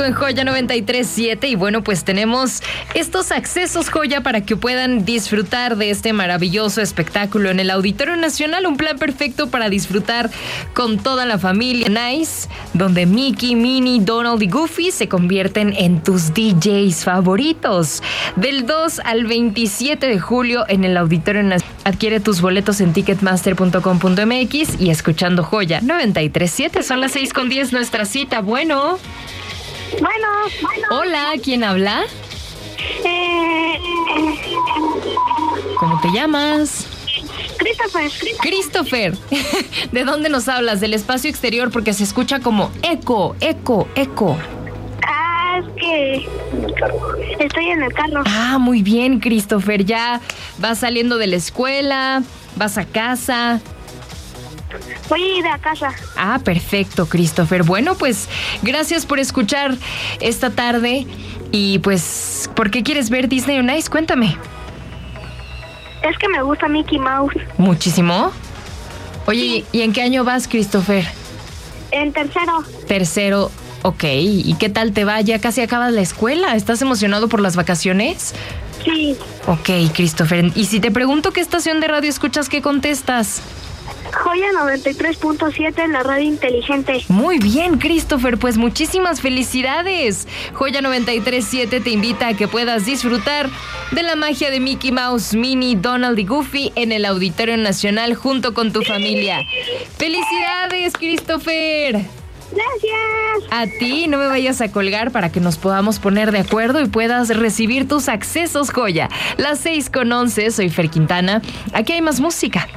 en Joya 93.7 y bueno, pues tenemos estos accesos, Joya, para que puedan disfrutar de este maravilloso espectáculo en el Auditorio Nacional, un plan perfecto para disfrutar con toda la familia Nice, donde Mickey, Minnie, Donald y Goofy se convierten en tus DJs favoritos. Del 2 al 27 de julio en el Auditorio Nacional. Adquiere tus boletos en ticketmaster.com.mx y escuchando Joya 93.7. Son las 6:10 nuestra cita. Bueno. Hola, ¿quién habla? ¿Cómo te llamas? Christopher. ¿De dónde nos hablas? Del espacio exterior, porque se escucha como eco. Es que estoy en el carro. Ah, muy bien, Christopher. ¿Ya vas saliendo de la escuela? ¿Vas a casa? Voy a ir a casa. Ah, perfecto, Christopher. Bueno, pues gracias por escuchar esta tarde. Y pues, ¿por qué quieres ver Disney on Ice? Cuéntame. Es que me gusta Mickey Mouse. ¿Muchísimo? Oye, Sí. ¿y en qué año vas, Christopher? En tercero. Tercero. Ok, ¿y qué tal te va? Ya casi acabas la escuela. ¿Estás emocionado por las vacaciones? Sí. Ok, Christopher. Y si te pregunto qué estación de radio escuchas, ¿qué contestas? Joya 93.7 en la radio inteligente. Muy bien, Christopher, pues muchísimas felicidades. Joya 93.7 te invita a que puedas disfrutar de la magia de Mickey Mouse, Minnie, Donald y Goofy en el Auditorio Nacional junto con tu familia. ¡Felicidades, Christopher! Gracias. A ti, no me vayas a colgar para que nos podamos poner de acuerdo y puedas recibir tus accesos, Joya. Las 6:11, soy Fer Quintana. Aquí hay más música.